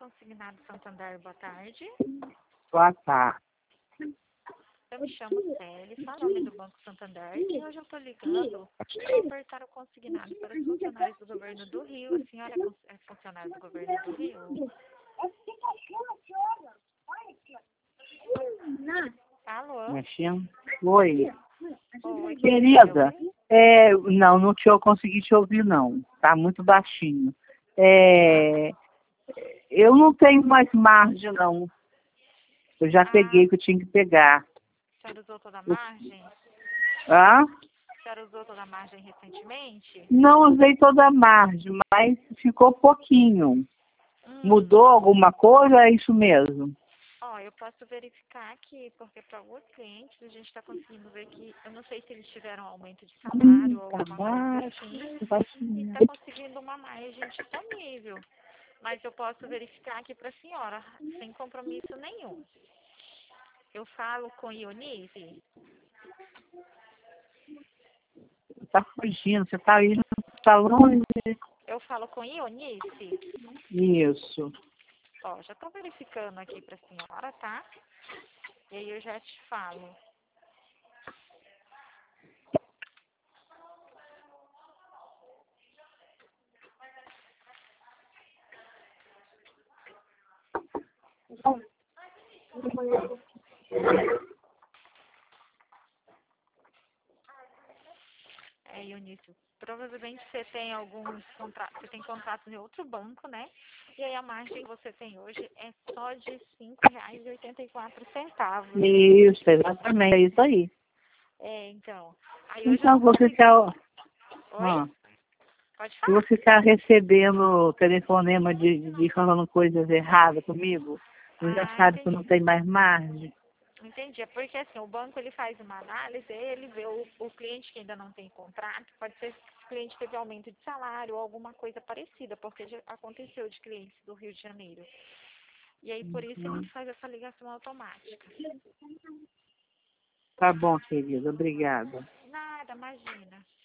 Consignado Santander, boa tarde. Boa tarde. Eu me chamo Célia, sou nome do Banco Santander e hoje eu estou ligando para ofertar o consignado para os funcionários do governo do Rio. A senhora é funcionária do governo do Rio? Alô? Mexendo? Oi. Oi, Querida, não consegui te ouvir, não. Tá muito baixinho. Eu não tenho mais margem, não. Eu já peguei o que eu tinha que pegar. A senhora usou toda a margem? Hã? A senhora usou toda a margem recentemente? Não usei toda a margem, mas ficou pouquinho. Mudou alguma coisa? É isso mesmo? Eu posso verificar aqui, porque para alguns clientes a gente está conseguindo ver que, eu não sei se eles tiveram aumento de salário ou alguma coisa assim, e está conseguindo uma margem disponível. Mas eu posso verificar aqui para a senhora, sem compromisso nenhum. Eu falo com Ionice. Tá fugindo, você tá indo, tá longe. Eu falo com Ionice. Isso. Já estou verificando aqui para a senhora, tá? E aí eu já te falo. Ionice, provavelmente você tem alguns contratos, você tem contratos em outro banco, né? E aí a margem que você tem hoje é só de R$ 5,84. Isso, exatamente, é isso aí. Então. Aí hoje Então, você quer... Oi? Pode Se falar. você está recebendo telefonema de falando coisas erradas comigo, você já sabe que Entendi. não tem mais margem. Entendi. É porque assim, o banco ele faz uma análise, ele vê o cliente que ainda não tem contrato, pode ser que o cliente teve aumento de salário ou alguma coisa parecida, porque já aconteceu de clientes do Rio de Janeiro. E aí por isso a gente faz essa ligação automática. Tá bom, querida. Obrigada. Nada, imagina.